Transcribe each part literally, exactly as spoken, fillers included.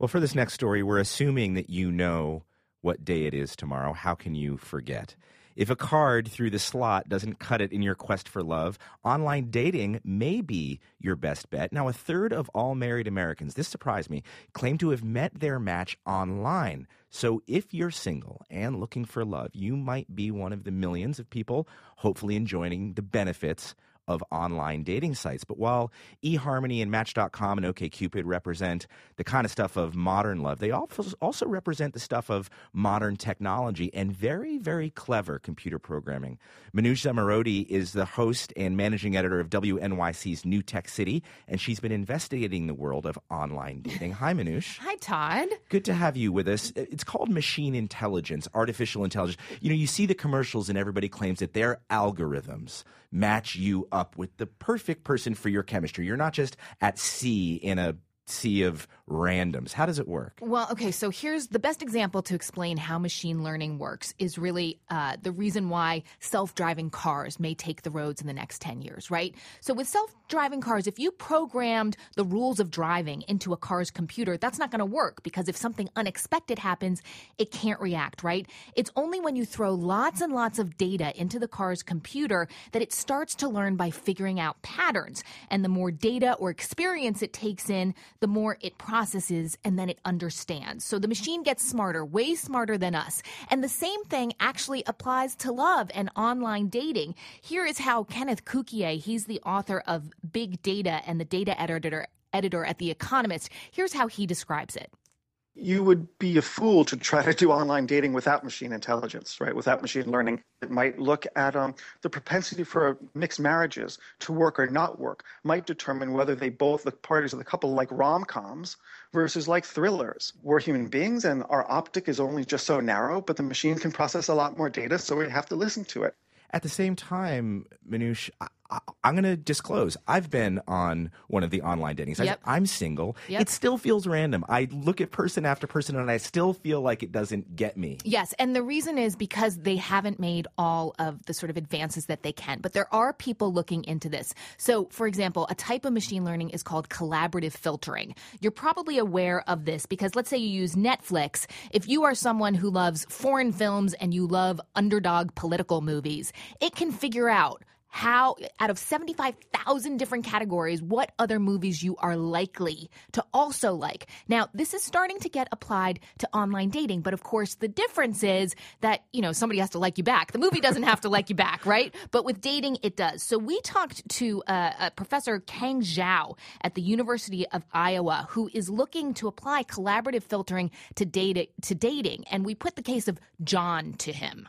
Well, for this next story, we're assuming that you know what day it is tomorrow. How can you forget? If a card through the slot doesn't cut it in your quest for love, online dating may be your best bet. Now, a third of all married Americans, this surprised me, claim to have met their match online. So if you're single and looking for love, you might be one of the millions of people hopefully enjoying the benefits of online dating sites. But while eHarmony and Match dot com and OkCupid represent the kind of stuff of modern love, they also represent the stuff of modern technology and very, very clever computer programming. Manoush Zomorodi is the host and managing editor of W N Y C's New Tech City, and she's been investigating the world of online dating. Hi, Manoush. Hi, Todd. Good to have you with us. It's called machine intelligence, artificial intelligence. You know, you see the commercials and everybody claims that their algorithms match you up with the perfect person for your chemistry. You're not just at sea in a sea of randoms. How does it work? Well, okay, so here's the best example to explain how machine learning works is really uh, the reason why self-driving cars may take the roads in the next ten years, right? So with self-driving cars, if you programmed the rules of driving into a car's computer, that's not going to work because if something unexpected happens, it can't react, right? It's only when you throw lots and lots of data into the car's computer that it starts to learn by figuring out patterns. And the more data or experience it takes in, the more it processes and then it understands. So the machine gets smarter, way smarter than us. And the same thing actually applies to love and online dating. Here is how Kenneth Cukier, he's the author of Big Data and the data editor, editor at The Economist. Here's how he describes it. You would be a fool to try to do online dating without machine intelligence, right? Without machine learning. It might look at um, the propensity for mixed marriages to work or not work, might determine whether they both, the parties of the couple, like rom-coms versus like thrillers. We're human beings and our optic is only just so narrow, but the machine can process a lot more data, so we have to listen to it. At the same time, Manoush, I, I, I'm going to disclose. I've been on one of the online dating sites. Yep. I'm single. Yep. It still feels random. I look at person after person, and I still feel like it doesn't get me. Yes, and the reason is because they haven't made all of the sort of advances that they can. But there are people looking into this. So, for example, a type of machine learning is called collaborative filtering. You're probably aware of this because let's say you use Netflix. If you are someone who loves foreign films and you love underdog political movies, it can figure out how, out of seventy-five thousand different categories, what other movies you are likely to also like. Now, this is starting to get applied to online dating, but of course, the difference is that, you know, somebody has to like you back. The movie doesn't have to like you back, right? But with dating, it does. So we talked to uh, uh, Professor Kang Zhao at the University of Iowa, who is looking to apply collaborative filtering to, data, to dating, and we put the case of John to him.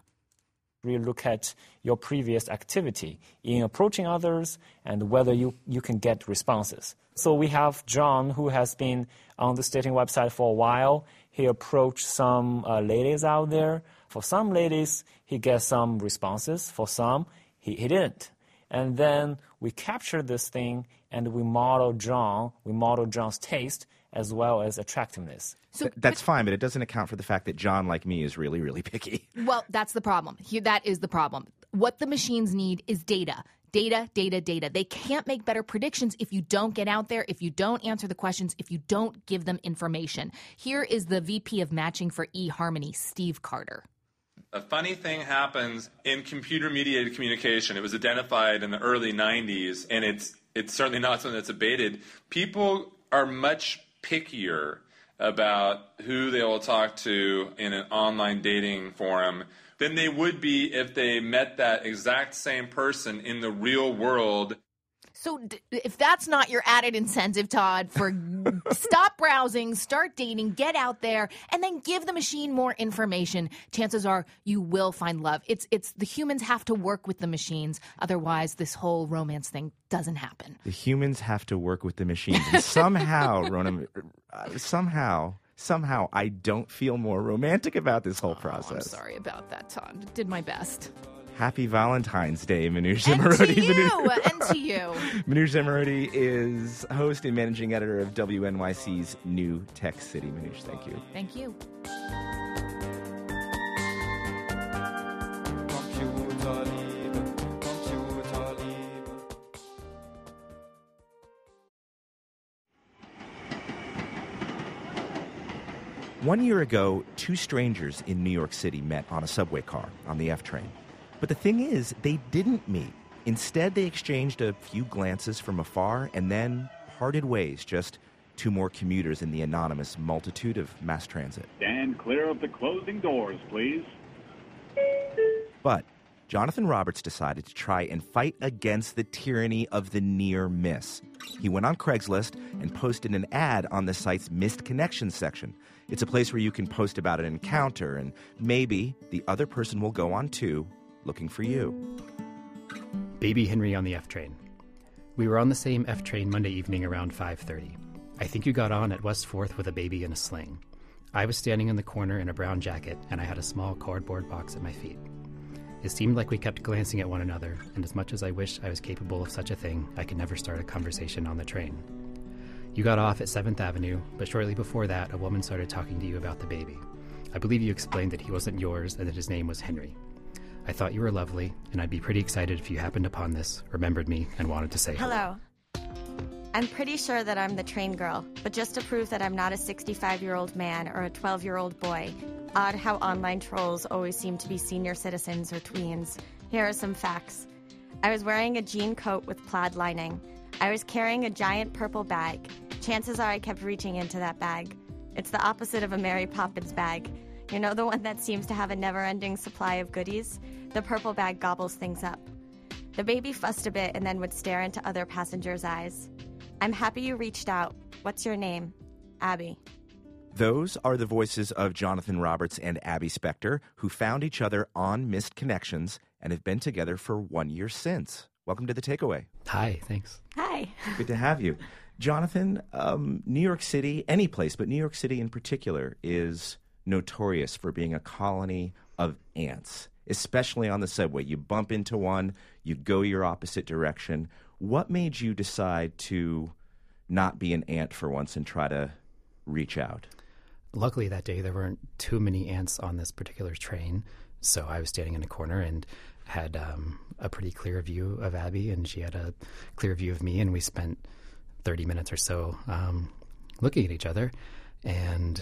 We look at your previous activity in approaching others and whether you, you can get responses. So we have John, who has been on the dating website for a while. He approached some uh, ladies out there. For some ladies, he gets some responses. For some, he, he didn't. And then we capture this thing and we model John, we model John's taste as well as attractiveness. So Th- that's but, fine, but it doesn't account for the fact that John, like me, is really, really picky. Well, that's the problem. Here, that is the problem. What the machines need is data. Data, data, data. They can't make better predictions if you don't get out there, if you don't answer the questions, if you don't give them information. Here is the V P of matching for eHarmony, Steve Carter. A funny thing happens in computer-mediated communication. It was identified in the early nineties, and it's it's certainly not something that's abated. People are much pickier about who they will talk to in an online dating forum than they would be if they met that exact same person in the real world. So d- if that's not your added incentive, Todd, for stop browsing, start dating, get out there, and then give the machine more information, chances are you will find love. It's it's the humans have to work with the machines. Otherwise, this whole romance thing doesn't happen. The humans have to work with the machines. And somehow, Rona, uh, somehow... Somehow, I don't feel more romantic about this whole oh, process. I'm sorry about that, Todd. Did my best. Happy Valentine's Day, Manoush And Zomorodi. to you, and to you. Manoush Zomorodi is host and managing editor of W N Y C's New Tech City. Manoush, thank you. Thank you. One year ago, two strangers in New York City met on a subway car on the F train. But the thing is, they didn't meet. Instead, they exchanged a few glances from afar and then parted ways, just two more commuters in the anonymous multitude of mass transit. Stand clear of the closing doors, please. But Jonathan Roberts decided to try and fight against the tyranny of the near miss. He went on Craigslist and posted an ad on the site's Missed Connections section. It's a place where you can post about an encounter, and maybe the other person will go on too, looking for you. Baby Henry on the F train. We were on the same F train Monday evening around five thirty. I think you got on at West Fourth with a baby in a sling. I was standing in the corner in a brown jacket, and I had a small cardboard box at my feet. It seemed like we kept glancing at one another, and as much as I wish I was capable of such a thing, I could never start a conversation on the train. You got off at seventh Avenue, but shortly before that, a woman started talking to you about the baby. I believe you explained that he wasn't yours and that his name was Henry. I thought you were lovely, and I'd be pretty excited if you happened upon this, remembered me, and wanted to say hello. Hello. I'm pretty sure that I'm the train girl, but just to prove that I'm not a sixty-five-year-old man or a twelve-year-old boy, odd how online trolls always seem to be senior citizens or tweens. Here are some facts. I was wearing a jean coat with plaid lining. I was carrying a giant purple bag. Chances are I kept reaching into that bag. It's the opposite of a Mary Poppins bag. You know, the one that seems to have a never-ending supply of goodies? The purple bag gobbles things up. The baby fussed a bit and then would stare into other passengers' eyes. I'm happy you reached out. What's your name? Abby. Those are the voices of Jonathan Roberts and Abby Spector, who found each other on Missed Connections and have been together for one year since. Welcome to The Takeaway. Hi, thanks. Hi. Good to have you. Jonathan, um, New York City, any place, but New York City in particular, is notorious for being a colony of ants, especially on the subway. You bump into one, you go your opposite direction. What made you decide to not be an ant for once and try to reach out? Luckily that day there weren't too many ants on this particular train, so I was standing in a corner and had um, a pretty clear view of Abby, and she had a clear view of me, and we spent thirty minutes or so um, looking at each other. And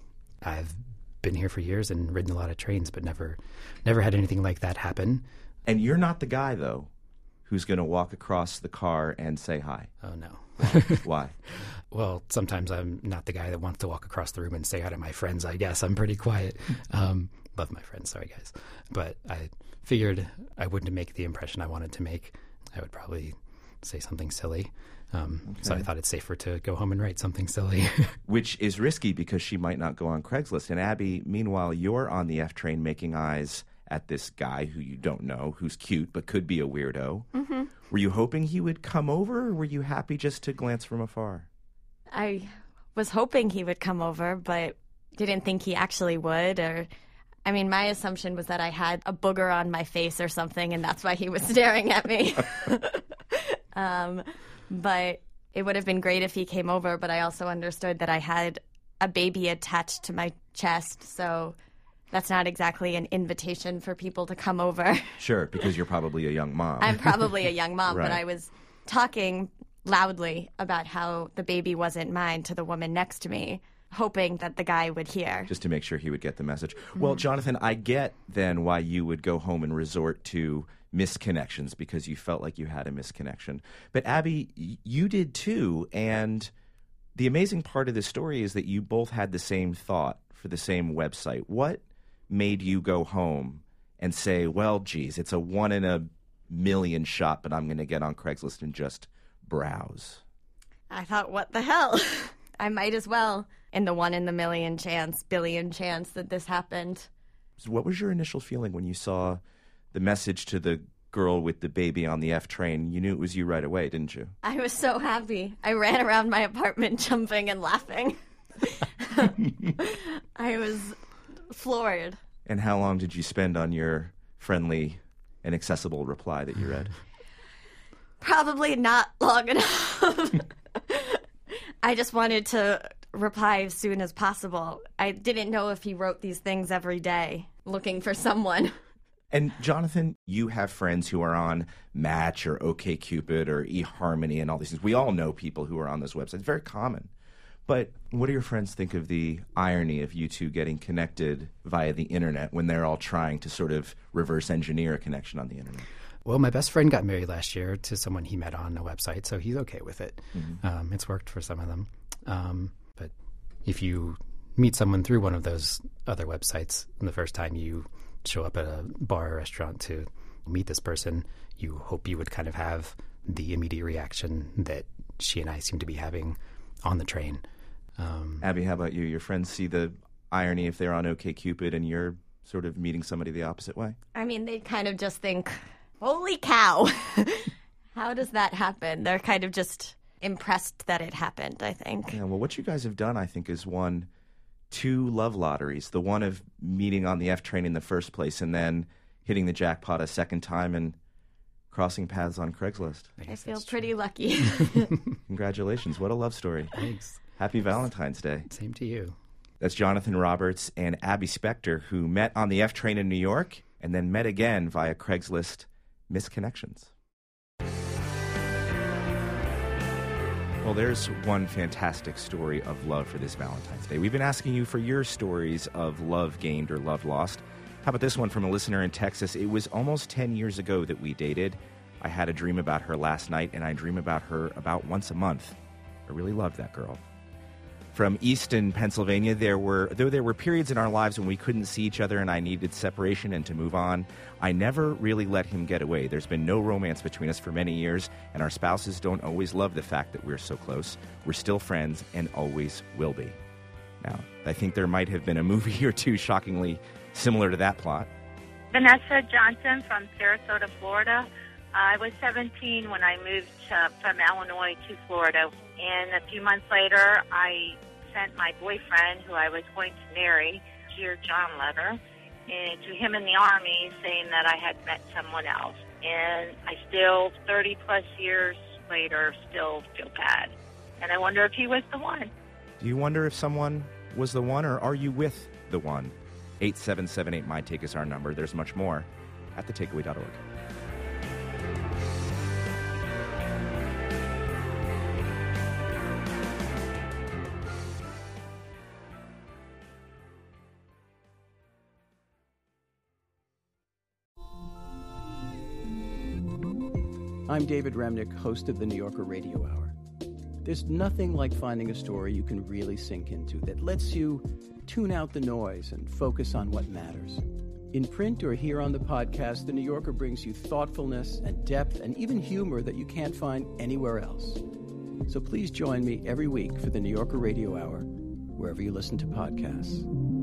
I've been here for years and ridden a lot of trains, but never, never had anything like that happen. And you're not the guy, though, who's going to walk across the car and say hi. Oh, no. Why? Well, sometimes I'm not the guy that wants to walk across the room and say hi to my friends, I guess. I'm pretty quiet. Um, love my friends. Sorry, guys. But I figured I wouldn't make the impression I wanted to make. I would probably say something silly. Um, okay. So I thought it's safer to go home and write something silly. Which is risky because she might not go on Craigslist. And Abby, meanwhile, you're on the F train making eyes at this guy who you don't know, who's cute but could be a weirdo. Mm-hmm. Were you hoping he would come over, or were you happy just to glance from afar? I was hoping he would come over, but didn't think he actually would. Or, I mean, my assumption was that I had a booger on my face or something, and that's why he was staring at me. um, but it would have been great if he came over, but I also understood that I had a baby attached to my chest, so that's not exactly an invitation for people to come over. Sure, because you're probably a young mom. I'm probably a young mom, Right. But I was talking loudly about how the baby wasn't mine to the woman next to me, hoping that the guy would hear. Just to make sure he would get the message. Mm-hmm. Well, Jonathan, I get then why you would go home and resort to misconnections, because you felt like you had a misconnection. But Abby, y- you did too, and the amazing part of this story is that you both had the same thought for the same website. What made you go home and say, well, geez, it's a one in a million shot, but I'm going to get on Craigslist and just browse? I thought, what the hell? I might as well. In the one in the million chance, billion chance that this happened. So what was your initial feeling when you saw the message to the girl with the baby on the F train? You knew it was you right away, didn't you? I was so happy. I ran around my apartment jumping and laughing. I was floored. And how long did you spend on your friendly and accessible reply that you read? Probably not long enough. I just wanted to reply as soon as possible. I didn't know if he wrote these things every day looking for someone. And Jonathan, you have friends who are on Match or OkCupid or eHarmony and all these things. We all know people who are on those websites. It's very common. But what do your friends think of the irony of you two getting connected via the internet when they're all trying to sort of reverse engineer a connection on the internet? Well, my best friend got married last year to someone he met on a website, so he's okay with it. Mm-hmm. Um, it's worked for some of them. Um, but if you meet someone through one of those other websites, and the first time you show up at a bar or restaurant to meet this person, you hope you would kind of have the immediate reaction that she and I seem to be having on the train. Um, Abby, how about you? Your friends see the irony if they're on OkCupid and you're sort of meeting somebody the opposite way? I mean, they kind of just think, holy cow, how does that happen? They're kind of just impressed that it happened, I think. Yeah, well, what you guys have done, I think, is won two love lotteries. The one of meeting on the F train in the first place and then hitting the jackpot a second time and crossing paths on Craigslist. I, I feel pretty lucky. Congratulations. What a love story. Thanks. Happy Valentine's Day. Same to you. That's Jonathan Roberts and Abby Spector, who met on the F train in New York and then met again via Craigslist misconnections. Well, there's one fantastic story of love for this Valentine's Day. We've been asking you for your stories of love gained or love lost. How about this one from a listener in Texas? It was almost ten years ago that we dated. I had a dream about her last night, and I dream about her about once a month. I really loved that girl. From Easton, Pennsylvania, there were though there were periods in our lives when we couldn't see each other and I needed separation and to move on, I never really let him get away. There's been no romance between us for many years, and our spouses don't always love the fact that we're so close. We're still friends and always will be. Now, I think there might have been a movie or two shockingly similar to that plot. Vanessa Johnson from Sarasota, Florida. I was seventeen when I moved uh, from Illinois to Florida, and a few months later, I sent my boyfriend, who I was going to marry, Dear John letter, and to him in the Army, saying that I had met someone else. And I still, thirty plus years later, still feel bad. And I wonder if he was the one. Do you wonder if someone was the one, or are you with the one? eight seven seven eight, M Y Take is our number. There's much more at the takeaway dot org. I'm David Remnick, host of the New Yorker Radio Hour. There's nothing like finding a story you can really sink into that lets you tune out the noise and focus on what matters. In print or here on the podcast, The New Yorker brings you thoughtfulness and depth and even humor that you can't find anywhere else. So please join me every week for the New Yorker Radio Hour, wherever you listen to podcasts.